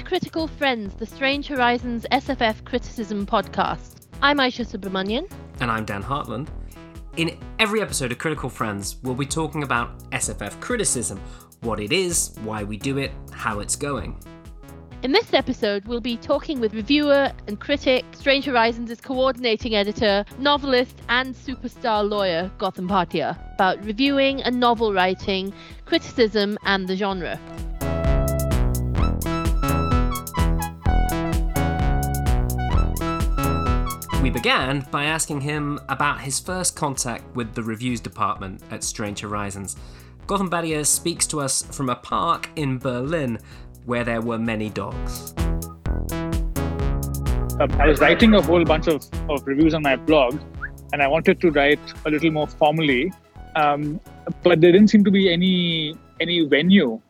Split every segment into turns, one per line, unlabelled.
Critical Friends, the Strange Horizons SFF Criticism Podcast. I'm Aisha Subramanian.
And I'm Dan Hartland. In every episode of Critical Friends, we'll be talking about SFF criticism, what it is, why we do it, how it's going.
In this episode, we'll be talking with reviewer and critic, Strange Horizons' coordinating editor, novelist and superstar lawyer, Gautam Bhatia, about reviewing and novel writing, criticism and the genre.
We began by asking him about his first contact with the reviews department at Strange Horizons. Gautam Bhatia speaks to us from a park in Berlin where there were many dogs.
I was writing a whole bunch of reviews on my blog, and I wanted to write a little more formally, but there didn't seem to be any venue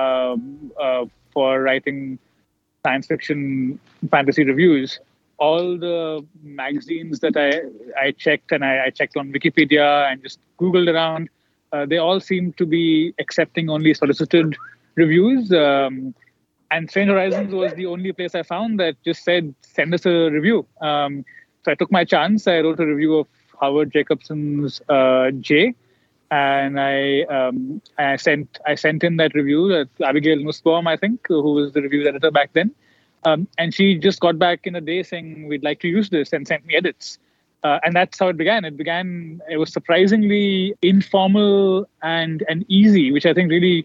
for writing science fiction fantasy reviews. All the magazines that I checked, and I checked on Wikipedia and just Googled around, they all seemed to be accepting only solicited reviews. And Strange Horizons was the only place I found that just said, send us a review. So I took my chance. I wrote a review of Howard Jacobson's J, and I sent in that review to Abigail Nussbaum, I think, who was the reviews editor back then. And she just got back in a day saying, we'd like to use this, and sent me edits. And that's how it began. It was surprisingly informal and easy, which I think really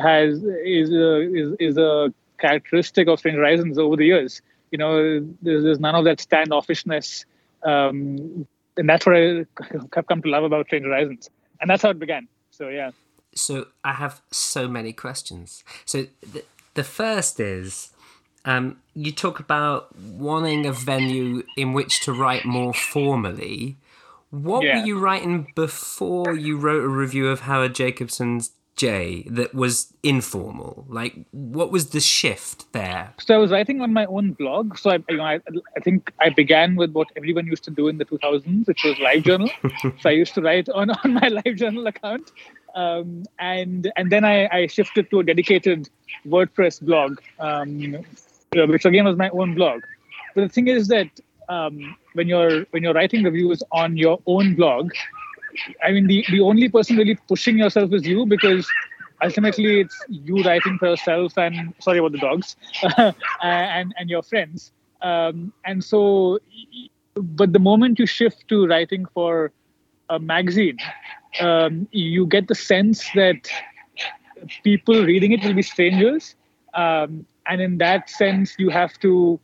is a characteristic of Strange Horizons over the years. You know, there's none of that standoffishness. And that's what I have come to love about Strange Horizons. And that's how it began. So, yeah.
So I have so many questions. So the first is, you talk about wanting a venue in which to write more formally. What were you writing before you wrote a review of Howard Jacobson's J that was informal? Like, what was the shift there?
So I was writing on my own blog. So I think I began with what everyone used to do in the 2000s, which was LiveJournal. So I used to write on my LiveJournal account. And then I shifted to a dedicated WordPress blog, which again was my own blog. But the thing is that when you're writing reviews on your own blog, I mean, the only person really pushing yourself is you, because ultimately it's you writing for yourself and, sorry about the dogs, and your friends. And so, but the moment you shift to writing for a magazine, you get the sense that people reading it will be strangers. And in that sense, you have to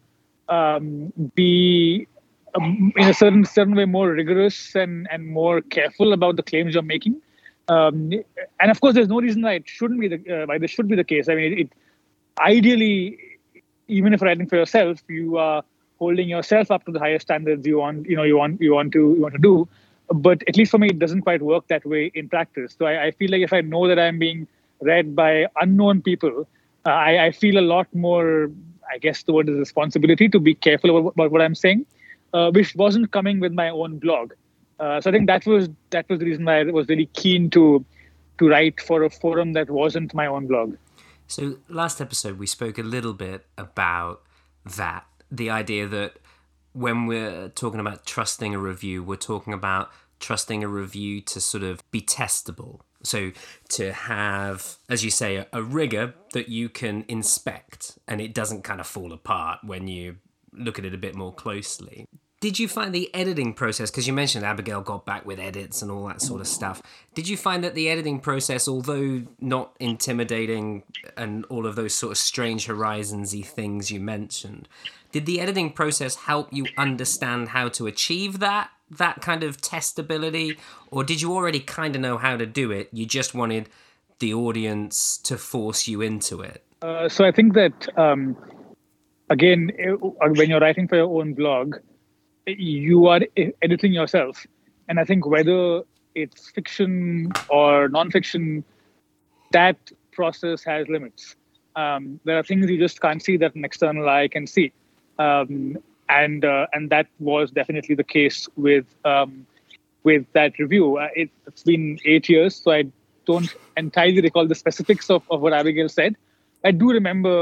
be in a certain way more rigorous and more careful about the claims you're making. And of course, there's no reason why it shouldn't be why this should be the case. I mean, ideally, even if writing for yourself, you are holding yourself up to the highest standards you want to do. But at least for me, it doesn't quite work that way in practice. So I feel like if I know that I'm being read by unknown people, I feel a lot more, I guess the word is responsibility, to be careful about what I'm saying, which wasn't coming with my own blog. So I think that was the reason why I was really keen to write for a forum that wasn't my own blog.
So last episode, we spoke a little bit about that, the idea that when we're talking about trusting a review, we're talking about trusting a review to sort of be testable. So to have, as you say, a rigor that you can inspect and it doesn't kind of fall apart when you look at it a bit more closely. Did you find the editing process, because you mentioned Abigail got back with edits and all that sort of stuff, did you find that the editing process, although not intimidating and all of those sort of Strange Horizons-y things you mentioned, did the editing process help you understand how to achieve that kind of testability, or did you already kind of know how to do it? You just wanted the audience to force you into it?
So I think that, again, when you're writing for your own blog, you are editing yourself. And I think whether it's fiction or non-fiction, that process has limits. There are things you just can't see that an external eye can see. And that was definitely the case with that review. It's been 8 years, so I don't entirely recall the specifics of what Abigail said. I do remember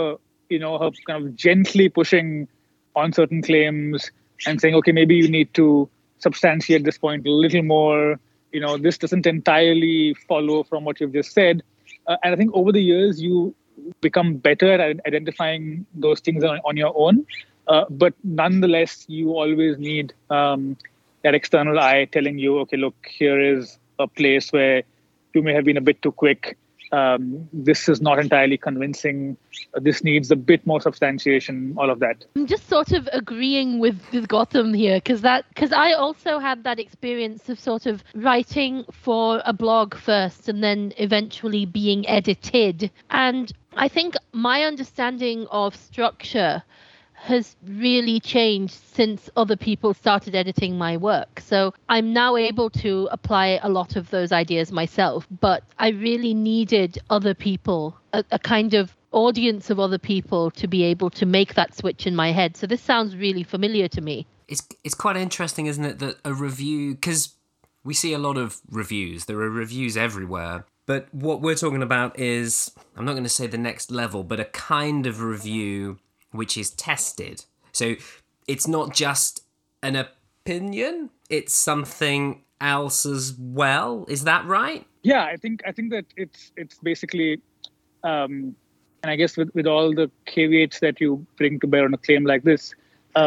her kind of gently pushing on certain claims and saying, okay, maybe you need to substantiate this point a little more. This doesn't entirely follow from what you've just said. And I think over the years, you become better at identifying those things on your own. But nonetheless, you always need that external eye telling you, okay, look, here is a place where you may have been a bit too quick. This is not entirely convincing. This needs a bit more substantiation, all of that.
I'm just sort of agreeing with Gautam here because I also had that experience of sort of writing for a blog first and then eventually being edited. And I think my understanding of structure has really changed since other people started editing my work. So I'm now able to apply a lot of those ideas myself, but I really needed other people, a kind of audience of other people to be able to make that switch in my head. So this sounds really familiar to me.
It's quite interesting, isn't it, that a review, because we see a lot of reviews, there are reviews everywhere, but what we're talking about is, I'm not going to say the next level, but a kind of review which is tested. So it's not just an opinion, it's something else as well. Is that right?
Yeah, I think that it's basically, and I guess with all the caveats that you bring to bear on a claim like this,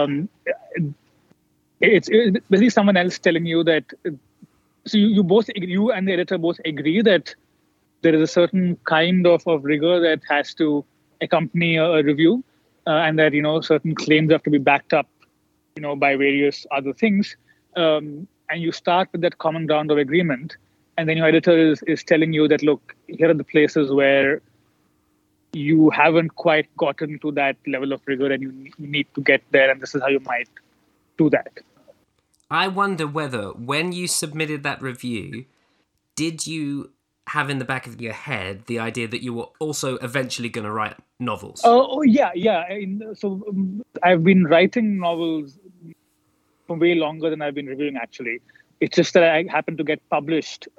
it's basically someone else telling you that. So you and the editor both agree that there is a certain kind of rigor that has to accompany a review. And that, certain claims have to be backed up, by various other things. And you start with that common ground of agreement. And then your editor is telling you that, look, here are the places where you haven't quite gotten to that level of rigor and you need to get there. And this is how you might do that.
I wonder whether when you submitted that review, did you have in the back of your head the idea that you were also eventually going to write novels?
Oh, yeah. So I've been writing novels for way longer than I've been reviewing, actually. It's just that I happened to get published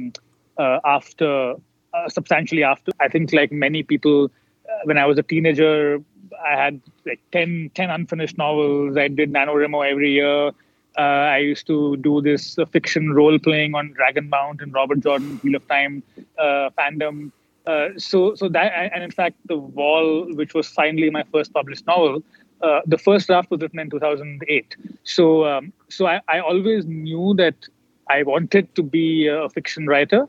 substantially after. I think like many people, when I was a teenager, I had like 10 unfinished novels. I did NaNoWriMo every year. I used to do this fiction role-playing on Dragonbound and Robert Jordan, Wheel of Time fandom. So that, and in fact, The Wall, which was finally my first published novel, the first draft was written in 2008. So I always knew that I wanted to be a fiction writer.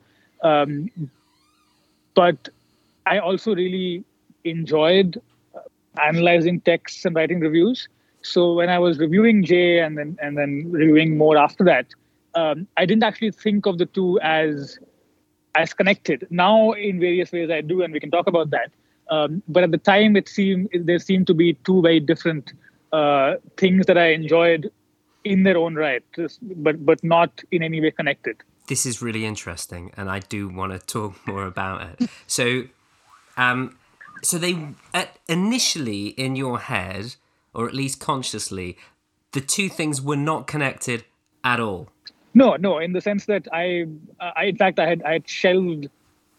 But I also really enjoyed analyzing texts and writing reviews. So when I was reviewing Jay and then reviewing more after that, I didn't actually think of the two as connected. Now, in various ways, I do, and we can talk about that. But at the time, there seemed to be two very different things that I enjoyed in their own right, but not in any way connected.
This is really interesting, and I do want to talk more about it. So they initially in your head, or at least consciously, the two things were not connected at all.
No, in the sense that I in fact I had shelved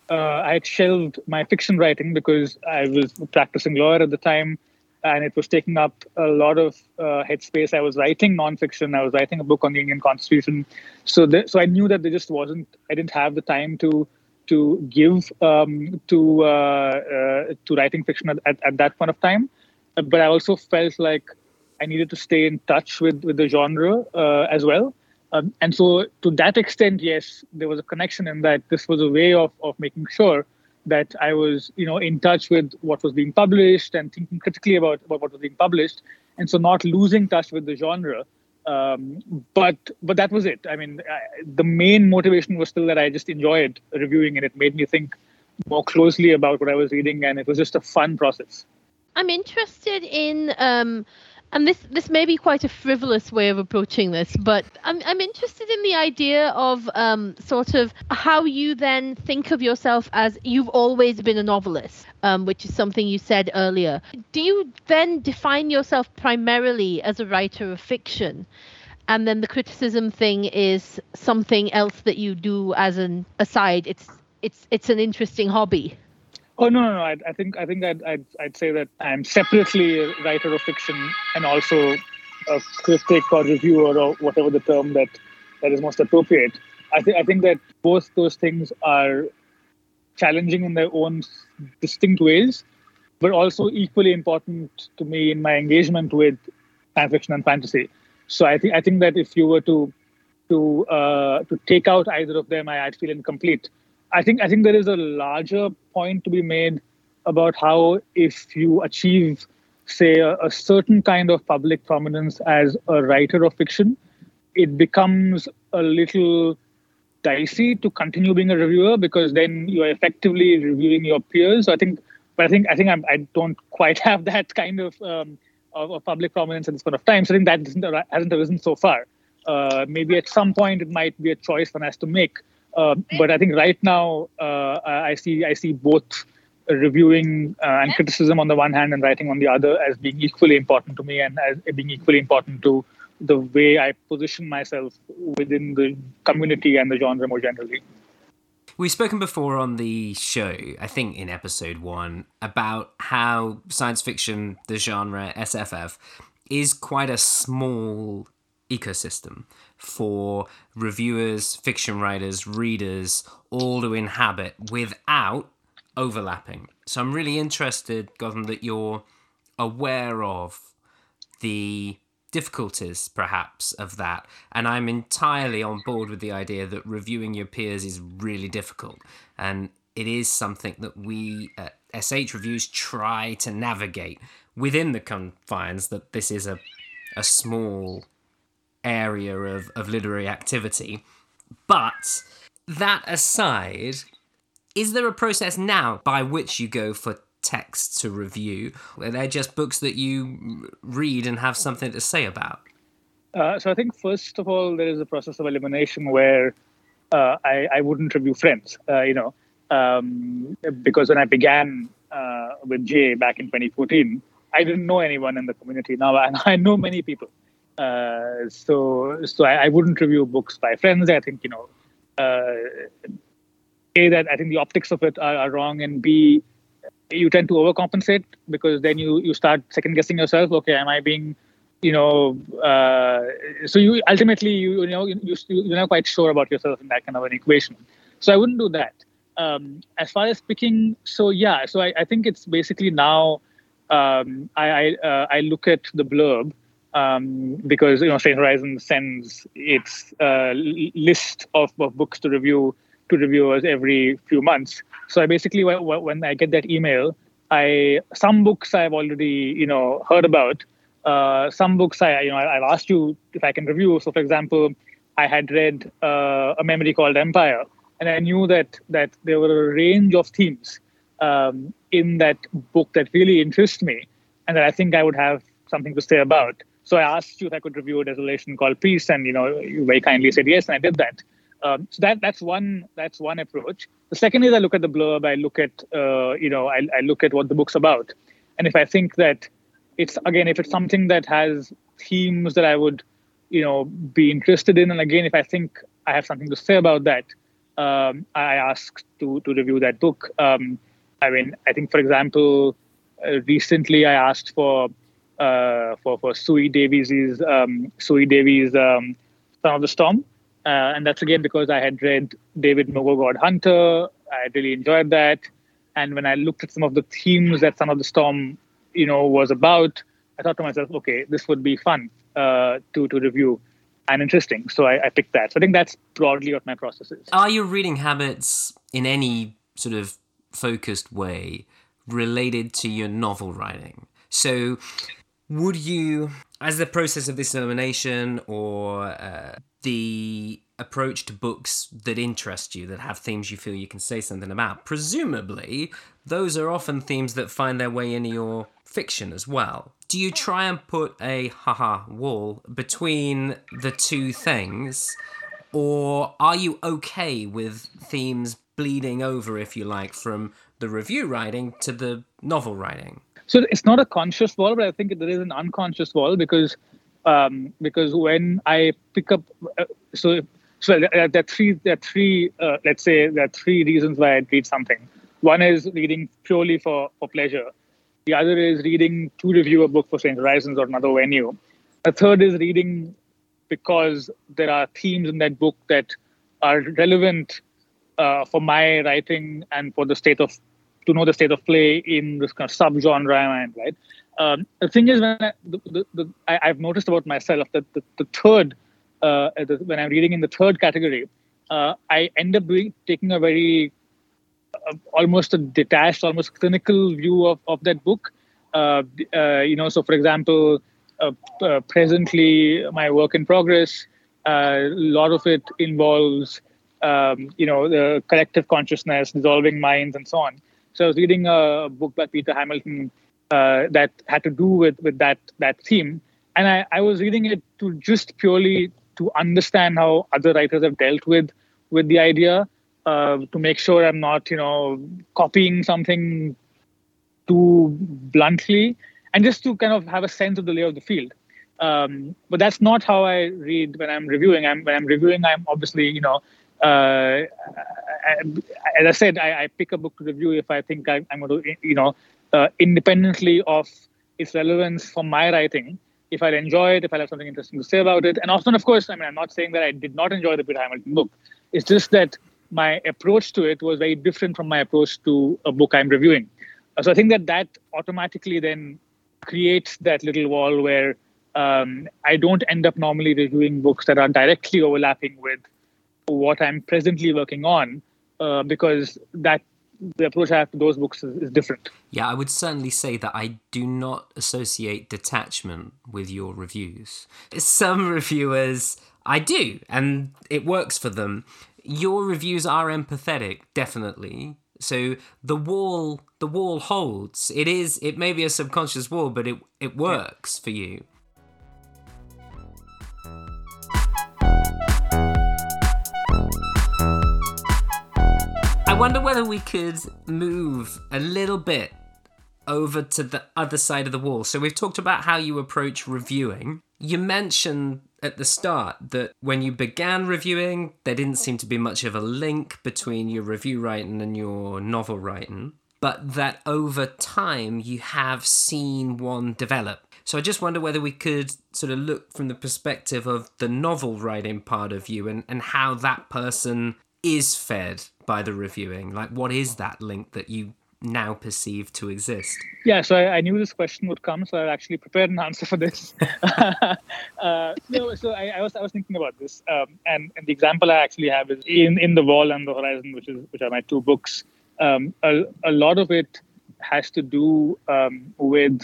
my fiction writing because I was a practicing lawyer at the time, and it was taking up a lot of headspace. I was writing nonfiction. I was writing a book on the Indian Constitution. So I knew that there just wasn't. I didn't have the time to give to writing fiction at that point of time. But I also felt like I needed to stay in touch with the genre as well. And so to that extent, yes, there was a connection in that this was a way of making sure that I was, in touch with what was being published and thinking critically about what was being published. And so not losing touch with the genre. But that was it. I mean, the main motivation was still that I just enjoyed reviewing, and it made me think more closely about what I was reading. And it was just a fun process.
I'm interested in, and this may be quite a frivolous way of approaching this, but I'm interested in the idea of sort of how you then think of yourself as you've always been a novelist, which is something you said earlier. Do you then define yourself primarily as a writer of fiction, and then the criticism thing is something else that you do as an aside? It's an interesting hobby.
Oh no. I'd say that I'm separately a writer of fiction and also a critic or reviewer or whatever the term that is most appropriate. I think that both those things are challenging in their own distinct ways, but also equally important to me in my engagement with science fiction and fantasy. So I think that if you were to take out either of them, I'd feel incomplete. I think there is a larger point to be made about how if you achieve, say, a certain kind of public prominence as a writer of fiction, it becomes a little dicey to continue being a reviewer because then you're effectively reviewing your peers. I don't quite have that kind of public prominence at this point of time. So I think that hasn't arisen so far. Maybe at some point it might be a choice one has to make. But I think right now I see both reviewing and criticism on the one hand and writing on the other as being equally important to me and as being equally important to the way I position myself within the community and the genre more generally.
We've spoken before on the show, I think in episode 1, about how science fiction, the genre, SFF, is quite a small ecosystem for reviewers, fiction writers, readers, all to inhabit without overlapping. So I'm really interested, Gautam, that you're aware of the difficulties, perhaps, of that. And I'm entirely on board with the idea that reviewing your peers is really difficult. And it is something that we at SH Reviews try to navigate within the confines that this is a small area of literary activity. But that aside, is there a process now by which you go for texts to review? Are they just books that you read and have something to say about?
So I think first of all, there is a process of elimination where I wouldn't review friends, because when I began with Jay back in 2014, I didn't know anyone in the community. Now I know many people. So I wouldn't review books by friends. I think, A, that I think the optics of it are wrong, and B, you tend to overcompensate because then you start second guessing yourself. Okay, am I being, so you ultimately you're not quite sure about yourself in that kind of an equation. So I wouldn't do that. As far as picking, so I think it's basically now I look at the blurb because Strange Horizons sends its list of books to review to reviewers every few months. So I basically, when I get that email, some books I've already heard about. Some books I've asked you if I can review. So for example, I had read A Memory Called Empire, and I knew that there were a range of themes in that book that really interest me, and that I think I would have something to say about. So I asked you if I could review A Desolation Called Peace, and you very kindly said yes, and I did that. So that's one approach. The second is I look at the blurb. I look at I look at what the book's about, and if I think that if it's something that has themes that I would be interested in, and again if I think I have something to say about that, I ask to review that book. I think for example, recently I asked for Sui Davies' Son of the Storm. And that's again because I had read David Mogogod Hunter. I really enjoyed that. And when I looked at some of the themes that Son of the Storm, was about, I thought to myself, okay, this would be fun to review and interesting. So I picked that. So I think that's broadly what my process is.
Are your reading habits in any sort of focused way related to your novel writing? So would you, as the process of this elimination or the approach to books that interest you, that have themes you feel you can say something about, presumably those are often themes that find their way into your fiction as well. Do you try and put a wall between the two things, or are you okay with themes bleeding over, if you like, from the review writing to the novel writing?
So it's not a conscious wall, but I think there is an unconscious wall because when I pick up, there are three reasons why I read something. One is reading purely for pleasure. The other is reading to review a book for Strange Horizons or another venue. A third is reading because there are themes in that book that are relevant for my writing and for to know the state of play in this kind of subgenre I'm in, right? The thing is, when I've noticed about myself that the third, when I'm reading in the third category, I end up taking a very almost a detached, almost clinical view of that book. So for example, presently my work in progress, a lot of it involves, the collective consciousness, dissolving minds, and so on. So I was reading a book by Peter Hamilton that had to do with that theme, and I was reading it to just purely to understand how other writers have dealt with the idea, to make sure I'm not, copying something too bluntly, and just to kind of have a sense of the lay of the field. But that's not how I read when I'm reviewing. When I'm reviewing, I'm obviously, as I said, I pick a book to review if I think I'm going to, independently of its relevance for my writing. If I enjoy it, if I have something interesting to say about it. And often, of course, I'm not saying that I did not enjoy the Peter Hamilton book. It's just that my approach to it was very different from my approach to a book I'm reviewing. So I think that automatically then creates that little wall where I don't end up normally reviewing books that are directly overlapping with what I'm presently working on, because the approach I have to those books is different.
Yeah, I would certainly say that I do not associate detachment with your reviews. Some reviewers, I do, and it works for them. Your reviews are empathetic, definitely. So the wall holds. It may be a subconscious wall, but it works for you. I wonder whether we could move a little bit over to the other side of the wall. So we've talked about how you approach reviewing. You mentioned at the start that when you began reviewing, there didn't seem to be much of a link between your review writing and your novel writing, but that over time you have seen one develop. So I just wonder whether we could sort of look from the perspective of the novel writing part of you and how that person is fed by the reviewing. Like, what is that link that you now perceive to exist?
Yeah, so I knew this question would come, so I actually prepared an answer for this. I was thinking about this, and the example I actually have is in The Wall and The Horizon, which are my two books. A lot of it has to do with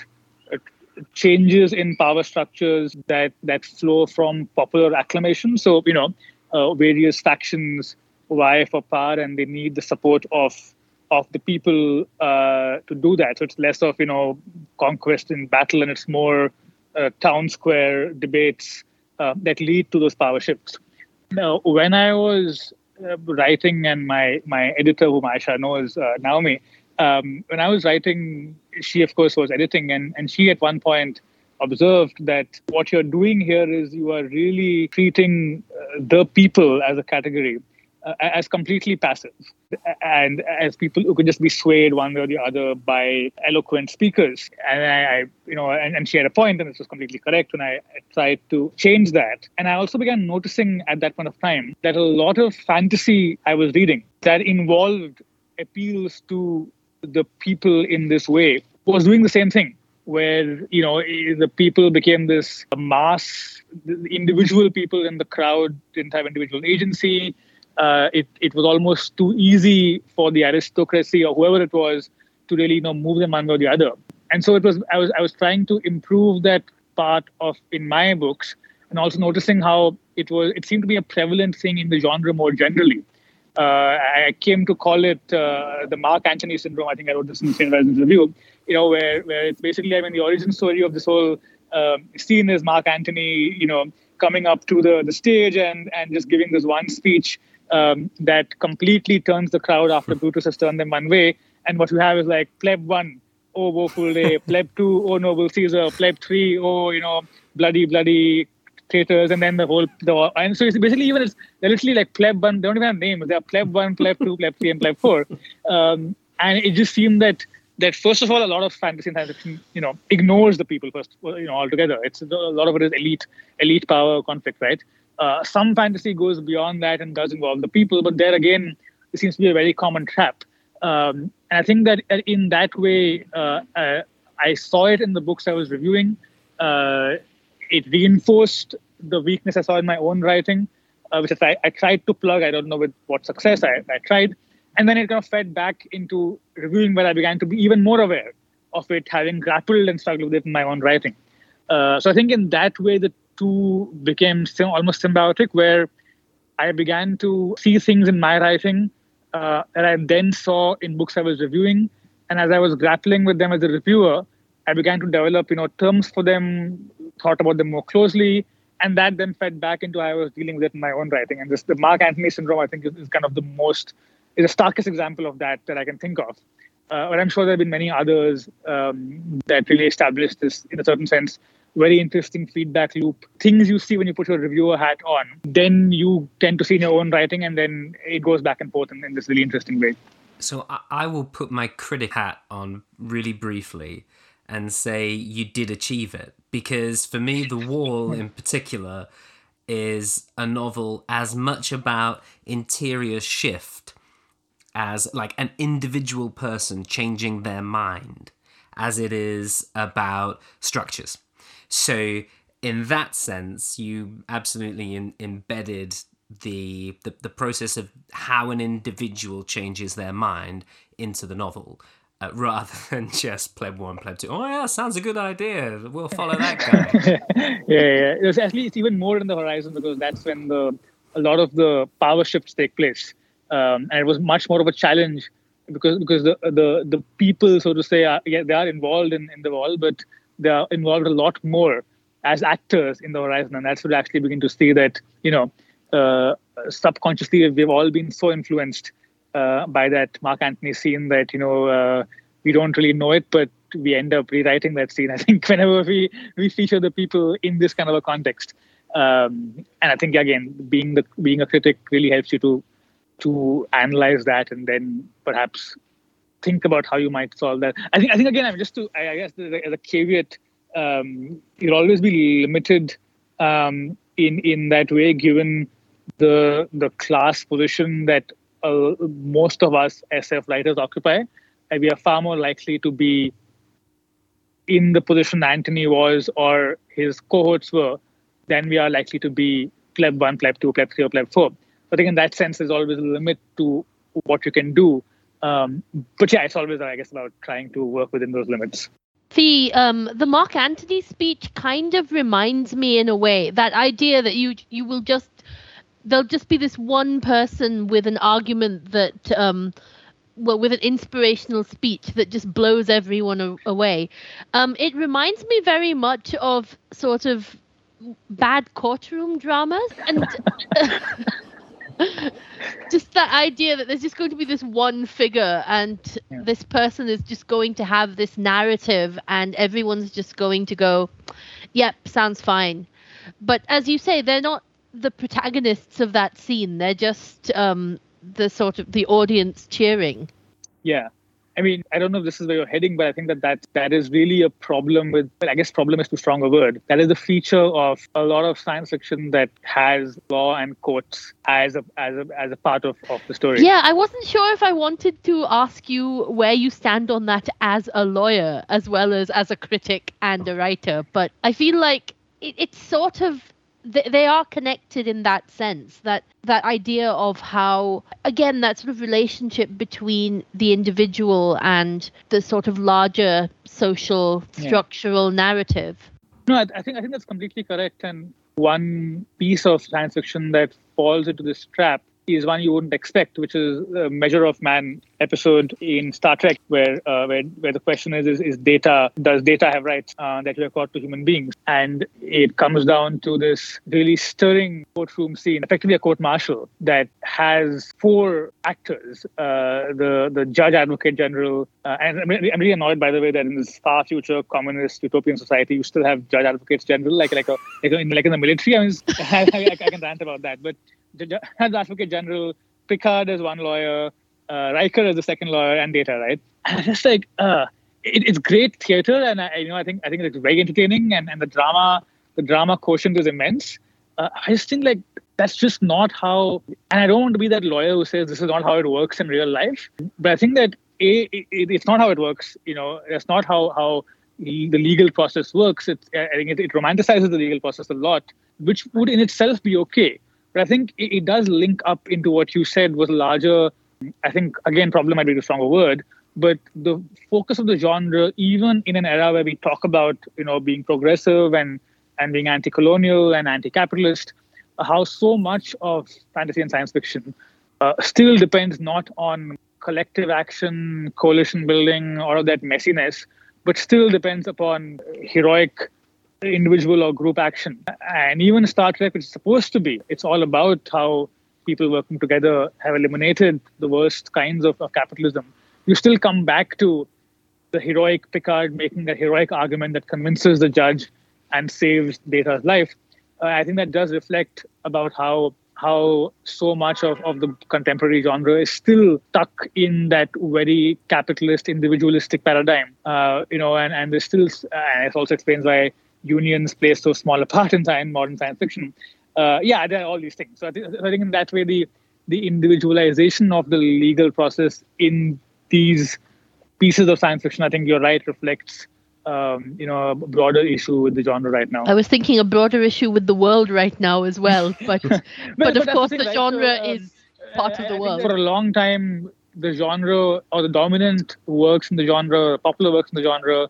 changes in power structures that flow from popular acclamation. So various factions vie for power, and they need the support of the people to do that. So it's less of conquest in battle, and it's more town square debates that lead to those power shifts. Now, when I was writing, and my editor, whom Aisha knows, Naomi, when I was writing, she of course was editing, and she at one point observed that what you're doing here is you are really treating the people as a category as completely passive, and as people who can just be swayed one way or the other by eloquent speakers. And and she had a point, and this was completely correct. And I tried to change that. And I also began noticing at that point of time that a lot of fantasy I was reading that involved appeals to the people in this way was doing the same thing, where the people became this mass. The individual people in the crowd didn't have individual agency. It was almost too easy for the aristocracy or whoever it was to really move them one way or the other. And so I was trying to improve that part of in my books, and also noticing how it seemed to be a prevalent thing in the genre more generally. I came to call it the Mark Antony syndrome. I think I wrote this in the Strange Horizons review. Where it's basically, the origin story of this whole scene is Mark Antony, coming up to the stage and just giving this one speech that completely turns the crowd after Brutus has turned them one way. And what you have is like pleb 1, oh woeful day, pleb 2, oh noble Caesar, pleb 3, oh bloody traitors, and then and so it's basically they're literally like pleb 1. They don't even have names. They're pleb 1, pleb 2, pleb 3, and pleb 4. And it just seemed that first of all, a lot of fantasy and science fiction, ignores the people first, altogether. It's a lot of it is elite power conflict, right? Some fantasy goes beyond that and does involve the people, but there again, it seems to be a very common trap. And I think that in that way, I saw it in the books I was reviewing. It reinforced the weakness I saw in my own writing, which I tried to plug. I don't know with what success I tried. And then it kind of fed back into reviewing, where I began to be even more aware of it, having grappled and struggled with it in my own writing. So I think in that way, the two became almost symbiotic, where I began to see things in my writing that I then saw in books I was reviewing. And as I was grappling with them as a reviewer, I began to develop, terms for them, thought about them more closely, and that then fed back into how I was dealing with it in my own writing. And the Mark Antony syndrome, I think, is kind of the starkest example of that I can think of. But I'm sure there have been many others that really established this, in a certain sense, very interesting feedback loop. Things you see when you put your reviewer hat on, then you tend to see in your own writing, and then it goes back and forth in this really interesting way.
So I will put my critic hat on really briefly and say you did achieve it. Because for me, The Wall in particular is a novel as much about interior shift as like an individual person changing their mind as it is about structures. So in that sense, you absolutely embedded the process of how an individual changes their mind into the novel, rather than just pleb 1, pleb 2. Oh yeah, sounds a good idea. We'll follow that guy.
yeah. It's even more in the horizon, because that's when a lot of the power shifts take place. And it was much more of a challenge because the people, so to say, they are involved in the Wall, but they are involved a lot more as actors in the horizon. And that's what we actually begin to see that, subconsciously we've all been so influenced by that Mark Antony scene that, we don't really know it, but we end up rewriting that scene, I think, whenever we feature the people in this kind of a context. And I think, again, being a critic really helps you to analyze that and then perhaps think about how you might solve that. I think again, I guess as a caveat, you'll always be limited in that way, given the class position that most of us SF writers occupy. And we are far more likely to be in the position Antony was or his cohorts were than we are likely to be pleb 1, pleb 2, pleb 3, or pleb 4. I think in that sense, there's always a limit to what you can do. But yeah, it's always, I guess, about trying to work within those limits.
The Mark Antony speech kind of reminds me, in a way, that idea that you will just, there'll just be this one person with an argument that, with an inspirational speech that just blows everyone away. It reminds me very much of sort of bad courtroom dramas, and just that idea that there's just going to be this one figure, and this person is just going to have this narrative, and everyone's just going to go, yep, sounds fine. But as you say, they're not the protagonists of that scene. They're just the sort of the audience cheering.
Yeah. I mean, I don't know if this is where you're heading, but I think that is really a problem with, well, I guess problem is too strong a word. That is the feature of a lot of science fiction that has law and courts as a part of the story.
Yeah, I wasn't sure if I wanted to ask you where you stand on that as a lawyer, as well as a critic and a writer. But I feel like it's sort of, they are connected in that sense, that idea of how, again, that sort of relationship between the individual and the sort of larger social structural narrative.
No, I think that's completely correct. And one piece of science fiction that falls into this trap is one you wouldn't expect, which is the Measure of Man episode in Star Trek, where the question is does data have rights that we accord to human beings? And it comes down to this really stirring courtroom scene, effectively a court-martial, that has 4 actors, the judge, advocate general, and I'm really annoyed, by the way, that in this far future communist utopian society, you still have judge, advocates general, like in the military. I mean, I can rant about that, but the advocate general, Picard as one lawyer, Riker as the second lawyer, and Data, right? And it's just like it's great theater, and I think it's very entertaining, and the drama quotient is immense. I just think like that's just not how. And I don't want to be that lawyer who says this is not how it works in real life. But I think that it's not how it works. That's not how the legal process works. I think it romanticizes the legal process a lot, which would in itself be okay. But I think it does link up into what you said was larger. I think, again, problem might be the stronger word, but the focus of the genre, even in an era where we talk about, being progressive and being anti-colonial and anti-capitalist, how so much of fantasy and science fiction still depends not on collective action, coalition building, all of that messiness, but still depends upon heroic individual or group action. And even Star Trek, which is supposed to be, it's all about how people working together have eliminated the worst kinds of capitalism. You still come back to the heroic Picard making that heroic argument that convinces the judge and saves Data's life. I think that does reflect about how so much of the contemporary genre is still stuck in that very capitalist, individualistic paradigm. And there's still, and it also explains why unions play so small a part in modern science fiction. There are all these things. So I think in that way, the individualization of the legal process in these pieces of science fiction, I think you're right, reflects a broader issue with the genre right now.
I was thinking a broader issue with the world right now as well, but but of course the genre is part of the world.
For a long time, the genre or the dominant works in the genre, popular works in the genre,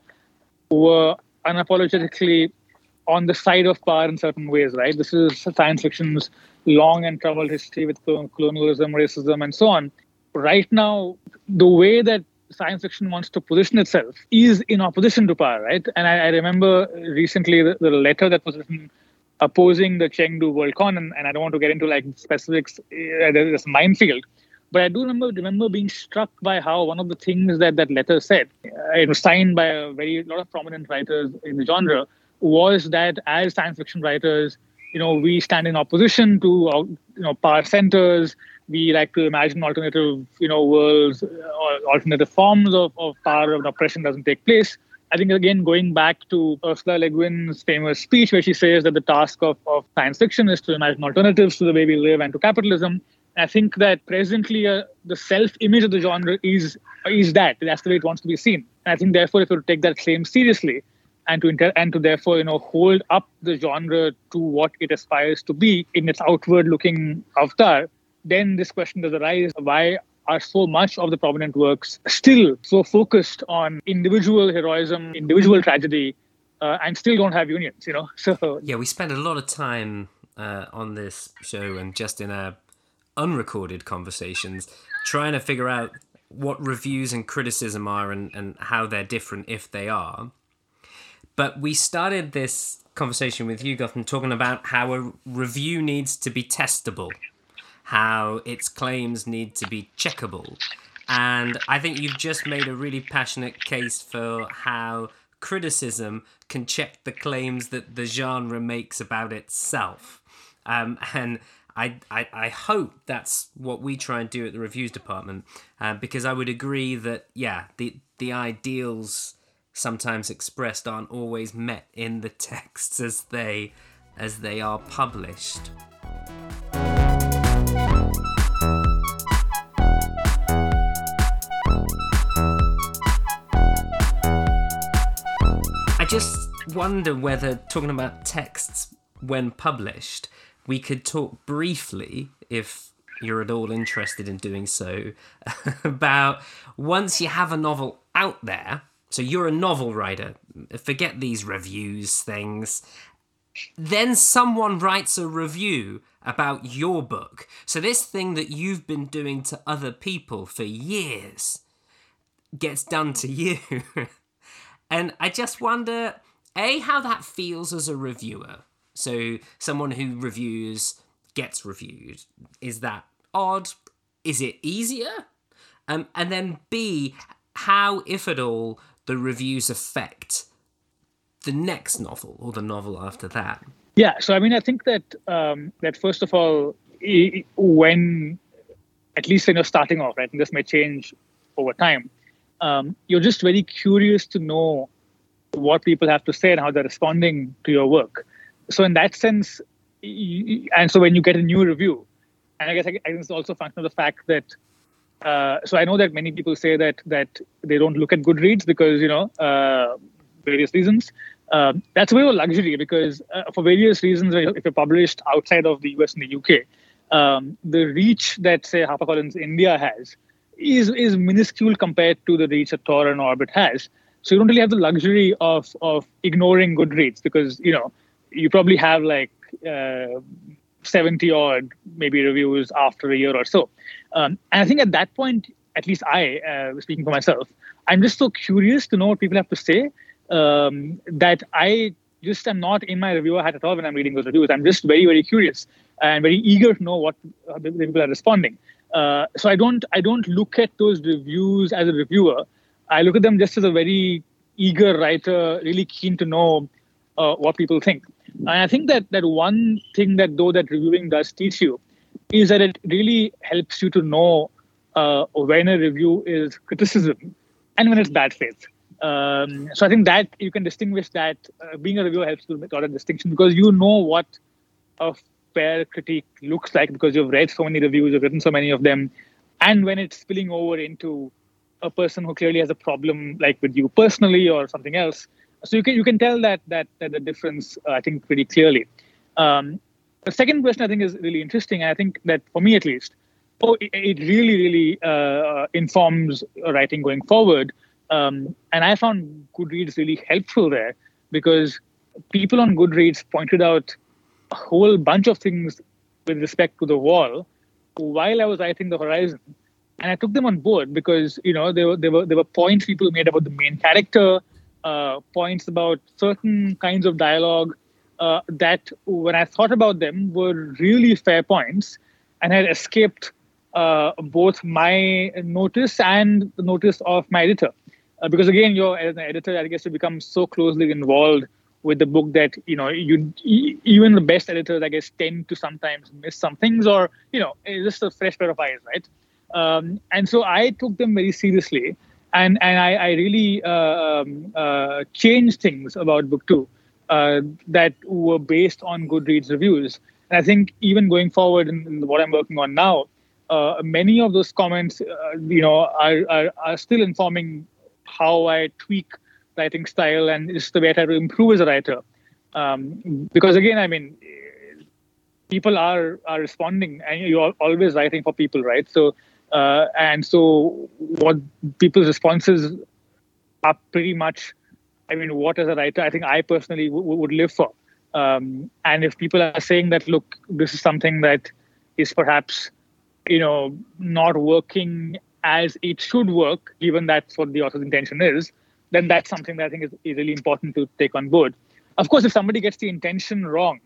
were unapologetically on the side of power in certain ways, right? This is science fiction's long and troubled history with colonialism, racism, and so on. Right now, the way that science fiction wants to position itself is in opposition to power, right? And I remember recently the letter that was written opposing the Chengdu Worldcon, and I don't want to get into like specifics, it's a minefield. But I do remember being struck by how one of the things that letter said, it was signed by a lot of prominent writers in the genre, was that as science fiction writers, we stand in opposition to, power centers. We like to imagine alternative, worlds, or alternative forms of power and oppression doesn't take place. I think, again, going back to Ursula Le Guin's famous speech where she says that the task of science fiction is to imagine alternatives to the way we live and to capitalism. I think that presently the self-image of the genre is that. That's the way it wants to be seen. And I think, therefore, if you take that claim seriously and to therefore, hold up the genre to what it aspires to be in its outward-looking avatar, then this question does arise: why are so much of the prominent works still so focused on individual heroism, individual tragedy, and still don't have unions? So
yeah, we spend a lot of time on this show and just in our unrecorded conversations trying to figure out what reviews and criticism are and how they're different if they are. But we started this conversation with you, Gautam, talking about how a review needs to be testable, how its claims need to be checkable. And I think you've just made a really passionate case for how criticism can check the claims that the genre makes about itself. And I hope that's what we try and do at the reviews department, because I would agree that, the ideals sometimes expressed aren't always met in the texts as they are published. I just wonder whether, talking about texts when published, we could talk briefly, if you're at all interested in doing so, about once you have a novel out there, so you're a novel writer, forget these reviews things, then someone writes a review about your book. So this thing that you've been doing to other people for years gets done to you. And I just wonder, A, how that feels as a reviewer. So someone who reviews gets reviewed. Is that odd? Is it easier? And then B, how, if at all, the reviews affect the next novel or the novel after that? Yeah,
so I mean, I think that that first of all, when at least when you're starting off, right? And this may change over time. You're just very curious to know what people have to say and how they're responding to your work. So in that sense, and so when you get a new review, and I think it's also a function of the fact that, so I know that many people say that they don't look at Goodreads because, various reasons. That's a bit of a luxury because for various reasons, if you're published outside of the US and the UK, the reach that, say, HarperCollins India has is minuscule compared to the reach that Tor and Orbit has. So you don't really have the luxury of ignoring Goodreads because, you probably have like 70 odd maybe reviews after a year or so. And I think at that point, at least I, speaking for myself, I'm just so curious to know what people have to say that I just am not in my reviewer hat at all when I'm reading those reviews. I'm just very, very curious and very eager to know what the people are responding. So I don't look at those reviews as a reviewer. I look at them just as a very eager writer, really keen to know what people think. And I think that one thing that reviewing does teach you is that it really helps you to know when a review is criticism and when it's bad faith. So I think that you can distinguish that being a reviewer helps you to draw that distinction because you know what a fair critique looks like because you've read so many reviews, you've written so many of them, and when it's spilling over into a person who clearly has a problem, like with you personally or something else. So you can tell that the difference, I think, pretty clearly. The second question I think is really interesting, and I think that for me at least, it really, really informs writing going forward. And I found Goodreads really helpful there because people on Goodreads pointed out a whole bunch of things with respect to the wall while I was writing The Horizon. And I took them on board because, there were points people made about the main character, points about certain kinds of dialogue that when I thought about them were really fair points and had escaped both my notice and the notice of my editor. Because again, as an editor, I guess you become so closely involved with the book that, even the best editors, I guess, tend to sometimes miss some things or, it's just a fresh pair of eyes, right? And so I took them very seriously. And I really changed things about book 2 that were based on Goodreads reviews. And I think even going forward in what I'm working on now, many of those comments, are still informing how I tweak writing style and just the way I try to improve as a writer. Because again, I mean, people are responding, and you're always writing for people, right? So. And so what people's responses are pretty much, what as a writer, I think I personally would live for. And if people are saying that, look, this is something that is perhaps, not working as it should work, given that's what the author's intention is, then that's something that I think is really important to take on board. Of course, if somebody gets the intention wrong,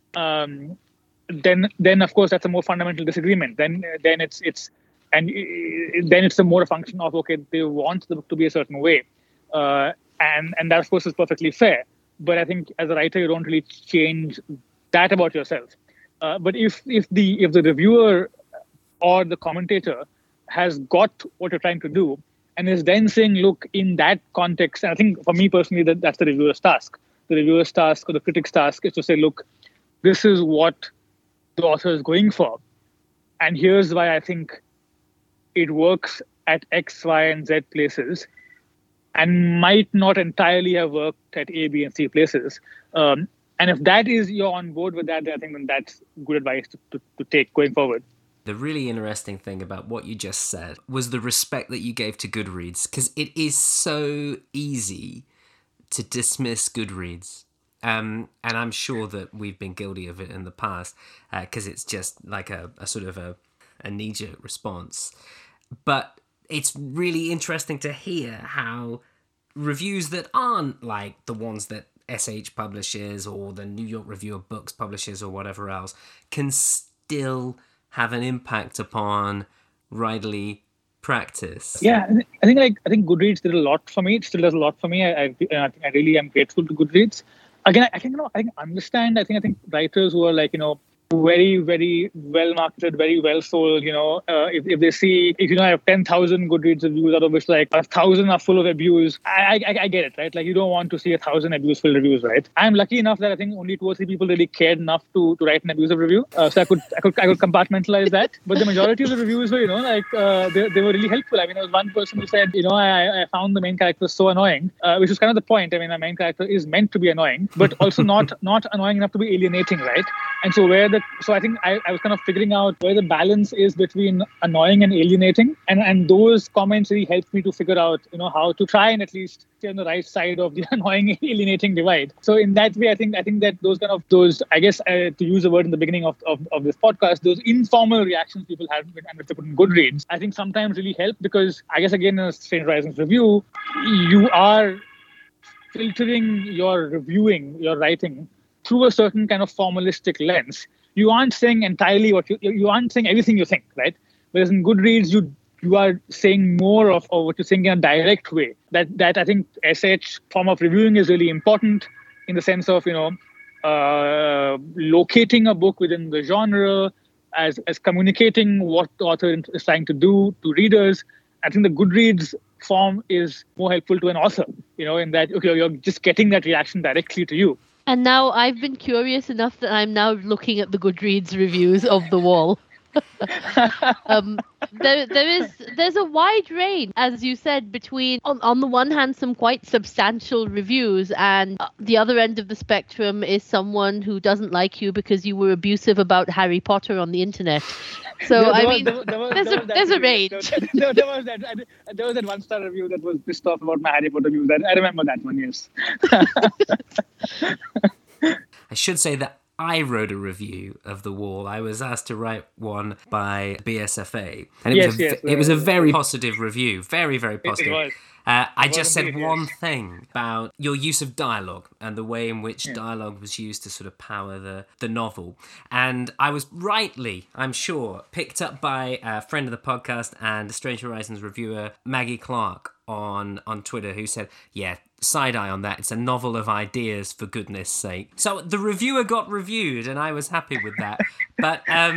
then of course that's a more fundamental disagreement. Then it's a more a function of, okay, they want the book to be a certain way. And that, of course, is perfectly fair. But I think as a writer, you don't really change that about yourself. But if the reviewer or the commentator has got what you're trying to do and is then saying, look, in that context, and I think for me personally, that's the reviewer's task. The reviewer's task or the critic's task is to say, look, this is what the author is going for. And here's why I think it works at X, Y, and Z places and might not entirely have worked at A, B, and C places. And if that is, you're on board with that, I think then that's good advice to take going forward.
The really interesting thing about what you just said was the respect that you gave to Goodreads, because it is so easy to dismiss Goodreads. And I'm sure that we've been guilty of it in the past, because it's just like a sort of a knee-jerk response. But it's really interesting to hear how reviews that aren't like the ones that SH publishes or the New York Review of Books publishes or whatever else can still have an impact upon writerly practice.
Yeah, I think Goodreads did a lot for me. It still does a lot for me. I really am grateful to Goodreads. Again, I can understand. I think writers who are very, very well marketed, very well sold. If they see, if I have 10,000 Goodreads reviews, out of which like 1,000 are full of abuse, I get it, right? Like you don't want to see 1,000 abuse-filled reviews, right? I'm lucky enough that I think only 2 or 3 people really cared enough to write an abusive review, so I could compartmentalize that. But the majority of the reviews were, they were really helpful. I mean, there was one person who said, I found the main character so annoying, which was kind of the point. I mean, the main character is meant to be annoying, but also not annoying enough to be alienating, right? And so I think I was kind of figuring out where the balance is between annoying and alienating, and those comments really helped me to figure out, how to try and at least stay on the right side of the annoying alienating divide. So in that way, I think that those I guess to use a word in the beginning of this podcast, those informal reactions people have and if they put in Goodreads, I think sometimes really help, because I guess again in a Strange Horizons review, you are filtering your reviewing, your writing through a certain kind of formalistic lens. You aren't saying entirely what you aren't saying everything you think, right? Whereas in Goodreads, you are saying more of what you're saying in a direct way. That I think SH form of reviewing is really important in the sense of locating a book within the genre, as communicating what the author is trying to do to readers. I think the Goodreads form is more helpful to an author, in that you're just getting that reaction directly to you.
And now I've been curious enough that I'm now looking at the Goodreads reviews of The Wall. There's a wide range, as you said, between on the one hand some quite substantial reviews, and the other end of the spectrum is someone who doesn't like you because you were abusive about Harry Potter on the internet. So there's a range.
There was that 1-star review that was pissed off about my Harry Potter views. I remember that one. Yes.
I should say that I wrote a review of The Wall. I was asked to write one by BSFA. And it was a very positive review. Very, very positive.
It was.
I just said one thing about your use of dialogue and the way in which dialogue was used to sort of power the novel. And I was rightly, I'm sure, picked up by a friend of the podcast and Strange Horizons reviewer, Maggie Clark, on Twitter, who said, side-eye on that. It's a novel of ideas, for goodness sake. So the reviewer got reviewed, and I was happy with that. But,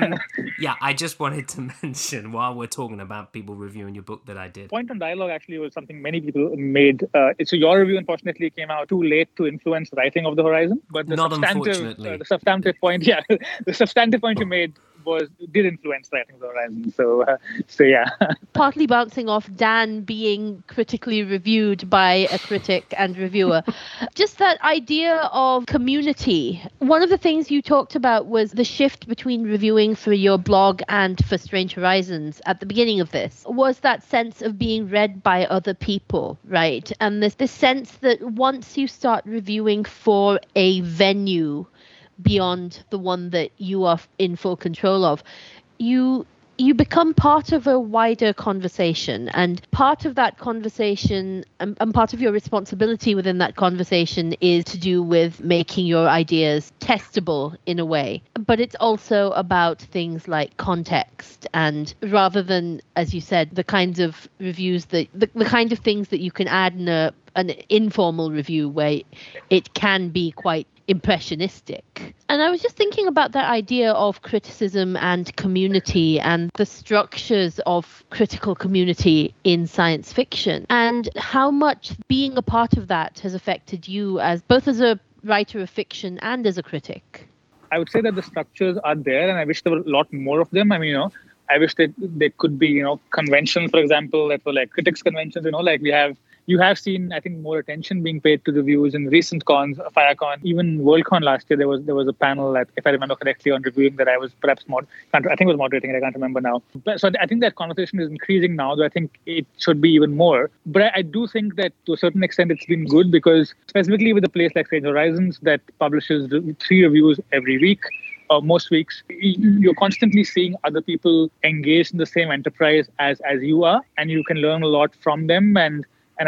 I just wanted to mention, while we're talking about people reviewing your book, that I did.
Point on dialogue actually was something many people made. So your review, unfortunately, came out too late to influence writing of The Horizon. But
unfortunately.
The substantive point, the substantive point you made did influence writing of The Horizon. So yeah.
Partly bouncing off Dan being critically reviewed by a critic and reviewer. Just that idea of community. One of the things you talked about was the shift between reviewing for your blog and for Strange Horizons at the beginning of this. Was that sense of being read by other people, right? And this sense that once you start reviewing for a venue beyond the one that you are in full control of, you become part of a wider conversation, and part of that conversation and part of your responsibility within that conversation is to do with making your ideas testable in a way. But it's also about things like context, and rather than, as you said, the kinds of reviews that the kind of things that you can add in an informal review where it can be quite impressionistic. And I was just thinking about that idea of criticism and community and the structures of critical community in science fiction, and how much being a part of that has affected you as both as a writer of fiction and as a critic.
I would say that the structures are there, and I wish there were a lot more of them. I mean, I wish that there could be, conventions, for example, that were like critics conventions, like you have seen, I think, more attention being paid to reviews in recent cons, FireCon, even Worldcon last year. There was a panel that, if I remember correctly, on reviewing that I was perhaps I think it was moderating. I can't remember now. But so I think that conversation is increasing now. Though I think it should be even more. But I do think that to a certain extent it's been good, because specifically with a place like Strange Horizons that publishes 3 reviews every week, most weeks, you're constantly seeing other people engaged in the same enterprise as you are, and you can learn a lot from them. And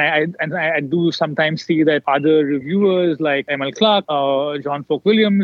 I do sometimes see that other reviewers like ML Clark or John Folk Williams,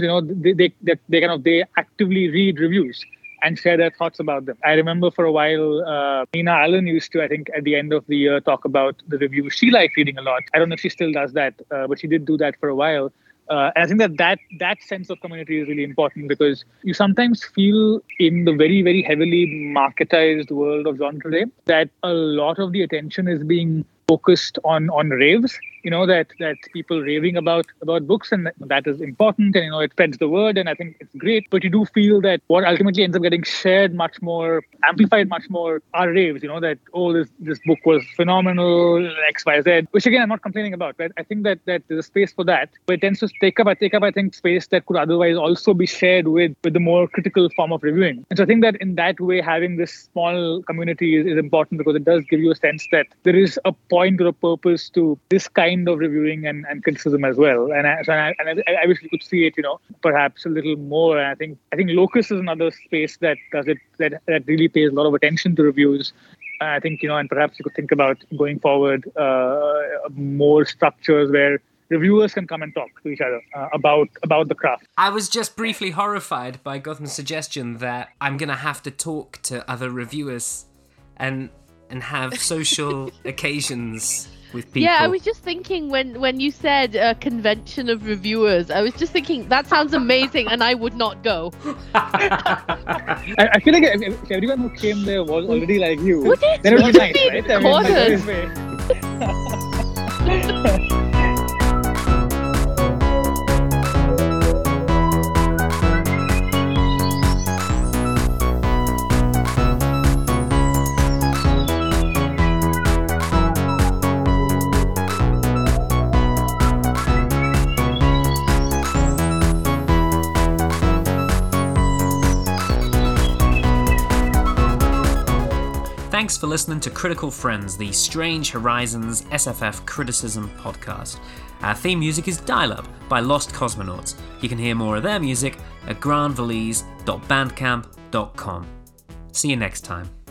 they actively read reviews and share their thoughts about them. I remember for a while, Nina Allen used to, I think, at the end of the year, talk about the reviews she liked reading a lot. I don't know if she still does that, but she did do that for a while. And I think that sense of community is really important, because you sometimes feel in the very, very heavily marketized world of genre today that a lot of the attention is being focused on raves, that people raving about books, and that is important, and it spreads the word, and I think it's great. But you do feel that what ultimately ends up getting shared much more, amplified much more, are raves, that this book was phenomenal, XYZ, which again I'm not complaining about, but I think that there's a space for that, but it tends to take up I think space that could otherwise also be shared with the more critical form of reviewing. And so I think that in that way, having this small community is important, because it does give you a sense that there is a point or a purpose to this kind of reviewing and criticism as well. And I wish we could see it, perhaps a little more. And I think Locus is another space that does it, that really pays a lot of attention to reviews. I think, and perhaps you could think about going forward more structures where reviewers can come and talk to each other about the craft.
I was just briefly horrified by Gotham's suggestion that I'm going to have to talk to other reviewers and have social occasions with people.
Yeah, I was just thinking when you said a convention of reviewers, I was just thinking that sounds amazing, and I would not go.
I feel like if everyone who came there was already like you, then it would be nice, right?
Thanks for listening to Critical Friends, the Strange Horizons SFF criticism podcast. Our theme music is Dial Up by Lost Cosmonauts. You can hear more of their music at grandvalise.bandcamp.com. See you next time.